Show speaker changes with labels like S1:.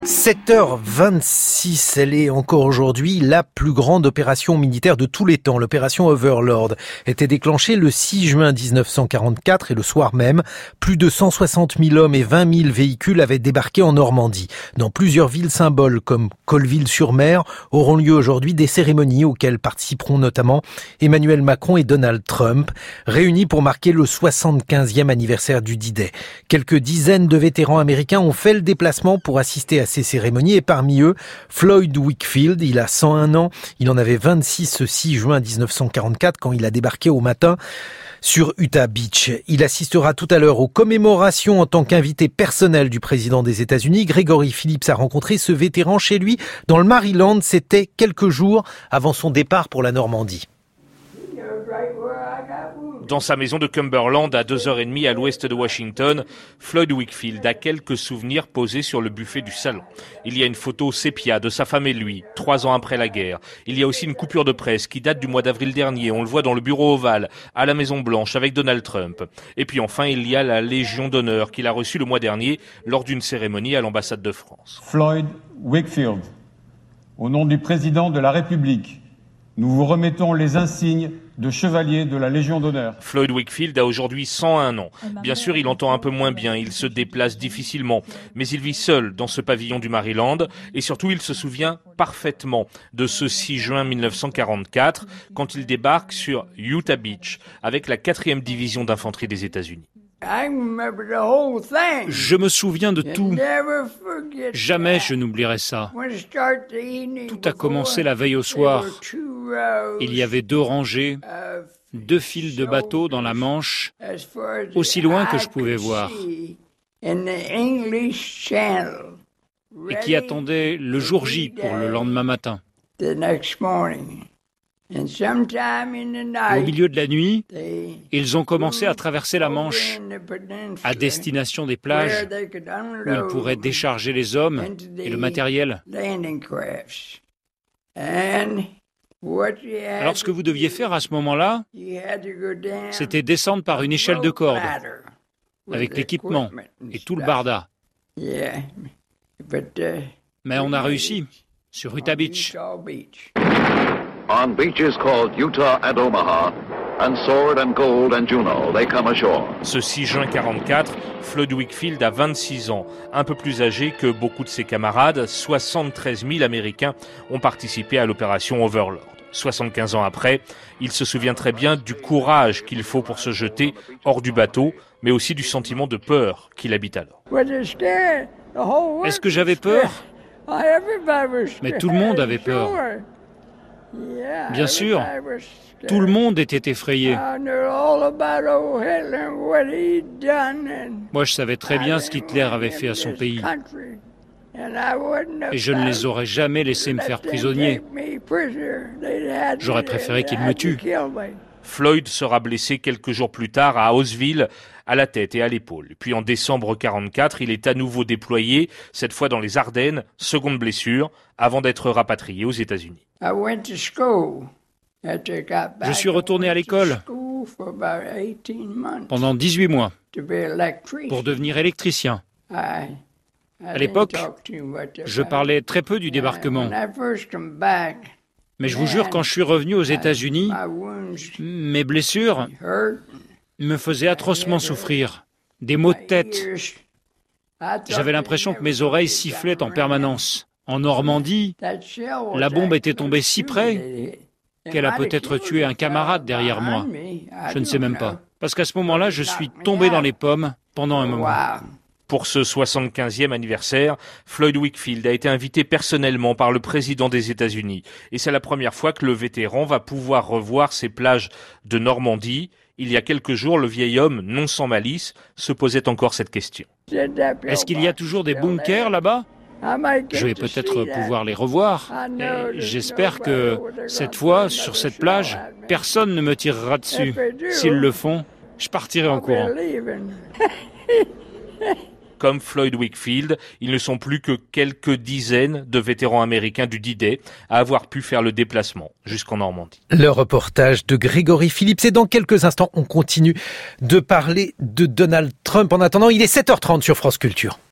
S1: 7h26, elle est encore aujourd'hui la plus grande opération militaire de tous les temps. L'opération Overlord était déclenchée le 6 juin 1944 et le soir même, plus de 160 000 hommes et 20 000 véhicules avaient débarqué en Normandie. Dans plusieurs villes symboles comme Colleville-sur-Mer auront lieu aujourd'hui des cérémonies auxquelles participeront notamment Emmanuel Macron et Donald Trump, réunis pour marquer le 75e anniversaire du D-Day. Quelques dizaines de vétérans américains ont fait le déplacement pour assister à ces cérémonies et parmi eux, Floyd Wakefield, il a 101 ans, il en avait 26 ce 6 juin 1944 quand il a débarqué au matin sur Utah Beach. Il assistera tout à l'heure aux commémorations en tant qu'invité personnel du président des États-Unis. Gregory Phillips a rencontré ce vétéran chez lui dans le Maryland, c'était quelques jours avant son départ pour la Normandie.
S2: Dans sa maison de Cumberland, à 2h30 à l'ouest de Washington, Floyd Wakefield a quelques souvenirs posés sur le buffet du salon. Il y a une photo sépia de sa femme et lui, 3 ans après la guerre. Il y a aussi une coupure de presse qui date du mois d'avril dernier. On le voit dans le bureau ovale, à la Maison Blanche, avec Donald Trump. Et puis enfin, il y a la Légion d'honneur qu'il a reçue le mois dernier lors d'une cérémonie à l'ambassade de France.
S3: Floyd Wakefield, au nom du président de la République, nous vous remettons les insignes de chevalier de la Légion d'honneur.
S2: Floyd Wakefield a aujourd'hui 101 ans. Bien sûr, il entend un peu moins bien, il se déplace difficilement, mais il vit seul dans ce pavillon du Maryland et surtout il se souvient parfaitement de ce 6 juin 1944 quand il débarque sur Utah Beach avec la 4e division d'infanterie des États-Unis.
S4: Je me souviens de tout. Jamais je n'oublierai ça. Tout a commencé la veille au soir. Il y avait 2 rangées, 2 files de bateaux dans la Manche, aussi loin que je pouvais voir, et qui attendaient le jour J pour le lendemain matin. Au milieu de la nuit, ils ont commencé à traverser la Manche à destination des plages où ils pourraient décharger les hommes et le matériel. Alors ce que vous deviez faire à ce moment-là, c'était descendre par une échelle de corde avec l'équipement et tout le barda. Mais on a réussi sur Utah Beach.
S5: On beaches called Utah and Omaha, and Sword and Gold and Juneau, they come ashore.
S2: Ce 6 juin 44, Floyd Wakefield a 26 ans, un peu plus âgé que beaucoup de ses camarades. 73 000 Américains ont participé à l'opération Overlord. 75 ans après, il se souvient très bien du courage qu'il faut pour se jeter hors du bateau, mais aussi du sentiment de peur qu'il habite alors.
S4: Est-ce que j'avais peur ? Mais tout le monde avait peur. Bien sûr, tout le monde était effrayé. Moi, je savais très bien ce qu'Hitler avait fait à son pays. Et je ne les aurais jamais laissés me faire prisonnier. J'aurais préféré qu'ils me tuent.
S2: Floyd sera blessé quelques jours plus tard à Hawesville, à la tête et à l'épaule. Puis en décembre 44, il est à nouveau déployé, cette fois dans les Ardennes, seconde blessure, avant d'être rapatrié aux États-Unis.
S4: Je suis retourné à l'école pendant 18 mois pour devenir électricien. À l'époque, je parlais très peu du débarquement. Mais je vous jure, quand je suis revenu aux États-Unis, mes blessures me faisaient atrocement souffrir. Des maux de tête. J'avais l'impression que mes oreilles sifflaient en permanence. En Normandie, la bombe était tombée si près qu'elle a peut-être tué un camarade derrière moi. Je ne sais même pas. Parce qu'à ce moment-là, je suis tombé dans les pommes pendant un moment.
S2: Pour ce 75e anniversaire, Floyd Wakefield a été invité personnellement par le président des États-Unis. Et c'est la première fois que le vétéran va pouvoir revoir ces plages de Normandie. Il y a quelques jours, le vieil homme, non sans malice, se posait encore cette question.
S4: Est-ce qu'il y a toujours des bunkers là-bas ? Je vais peut-être pouvoir les revoir. Et j'espère que cette fois, sur cette plage, personne ne me tirera dessus. S'ils le font, je partirai en courant.
S2: Comme Floyd Wakefield, ils ne sont plus que quelques dizaines de vétérans américains du D-Day à avoir pu faire le déplacement jusqu'en Normandie.
S1: Le reportage de Gregory Phillips. Et dans quelques instants, on continue de parler de Donald Trump. En attendant, il est 7h30 sur France Culture.